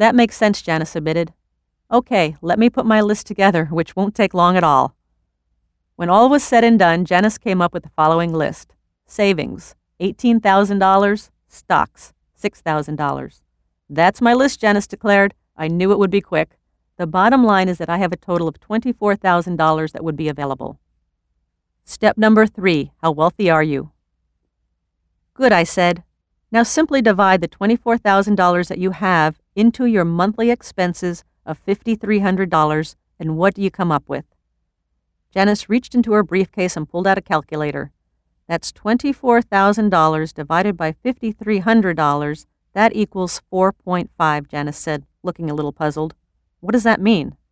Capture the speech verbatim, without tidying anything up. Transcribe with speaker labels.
Speaker 1: That makes sense, Janice admitted. Okay, let me put my list together, which won't take long at all. When all was said and done, Janice came up with the following list. Savings, eighteen thousand dollars. Stocks, six thousand dollars. That's my list, Janice declared. I knew it would be quick. The bottom line is that I have a total of twenty-four thousand dollars that would be available. Step number three, how wealthy are you? Good, I said. Now simply divide the twenty-four thousand dollars that you have into your monthly expenses of five thousand three hundred dollars, and what do you come up with? Janice reached into her briefcase and pulled out a calculator. That's twenty-four thousand dollars divided by five thousand three hundred dollars. That equals four point five, Janice said, looking a little puzzled. What does that mean?